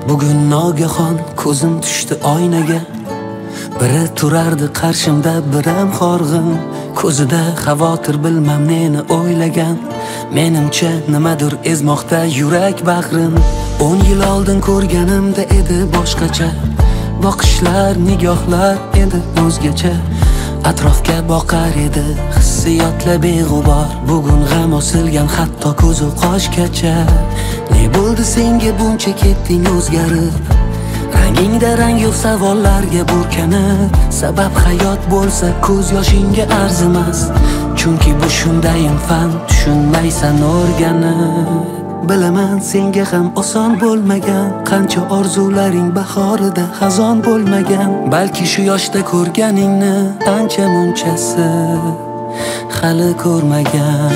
Bugun nogahon ko'zim tushdi oynaga. Biri turardi qarshimda, biram horg'in. Ko'zida xavotir, bilmam neni o'ylagan. Menimcha nimadir ezmoqda yurak bag'rin. 10 yil oldin ko'rganimda edi boshqacha. Boqishlar, nigohlar edi o'zgacha. Atrofga boqar edi hissiyotlar beg'ubor. Bugun g'am osilgan hatto ko'zu qoshgacha. Ne bo'ldi senga buncha ketding o'zgarib? Rangingda rang yo'q, savollarga burkanib. Sabab hayot bo'lsa ko'z yoshingga arzimas. Chunki bu shundayin fan, tushunmaysan o'rganib. Bilaman senga ham oson bo'lmagan. Qancha orzularing bahorida xazon bo'lmagan. Balki shu yoshda ko'rganingni ancha munchasi hali ko'rmagan.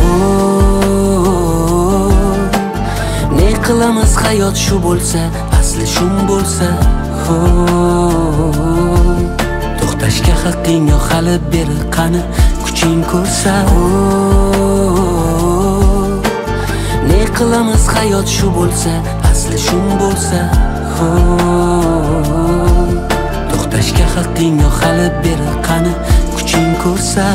Ne qilamiz hayot shu bo'lsa, asli shum bo'lsa. To'xtashga haqqing yo'q hali, beri qani kuching ko'rsa. Ne qilamiz hayot shu bo'lsa, asli shum bo'lsa. To'xtashga haqqing yo'q hali, beri qani kuching ko'rsa.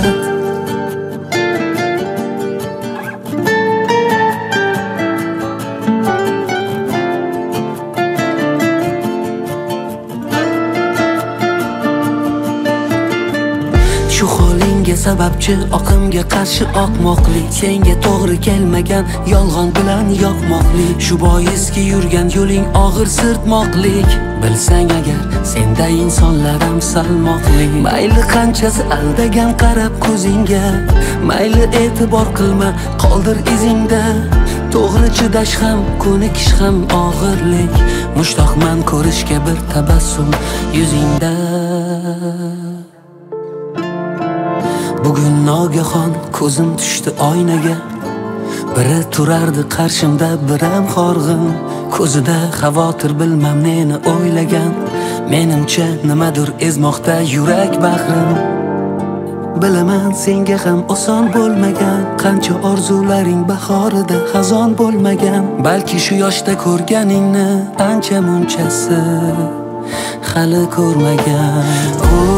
Shu holingga sababchi oqimga qarshi oqmoqlik. Senga to'g'ri kelmagan yolg'on bilan yoqmoqlik. Shu boiski yurgan yo'ling og'ir sirtmoqlik. Bilsang agar senda insonlar ham salmoqlik. Mayli qanchasi aldagan qarab ko'zingga. Mayli e'tibor qilma, qoldir izingda. To'g'ri chidash ham, ko'nikish ham og'irlik. Mushtaqman ko'rishga bir tabassum yuzingda. Bugun nogahon ko'zim tushdi oynaga. Biri turardi qarshimda, biram horg'in. Ko'zida xavotir, bilmam neni o'ylagan. Menimcha nimadir ezmoqda yurak bag'rin. Bilaman senga ham oson bo'lmagan. Qancha orzularing bahorida xazon bo'lmagan. Balki shu yoshda ko'rganingni ancha munchasi hali ko'rmagan.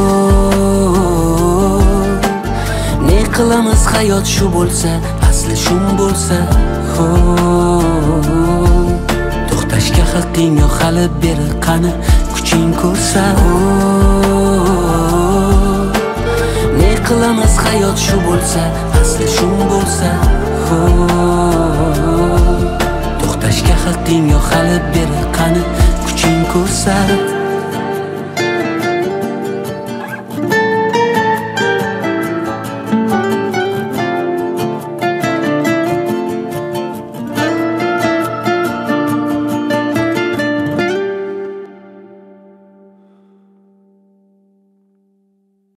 Ne qilamiz hayot shu bo'lsa, asli shum bo'lsa. To'xtashga haqqing yo'q hali, beri qani kuching ko'rsa. Ne qilamiz hayot shu bo'lsa, asli shum bo'lsa. To'xtashga haqqing yo'q hali, beri qani kuching ko'rsa.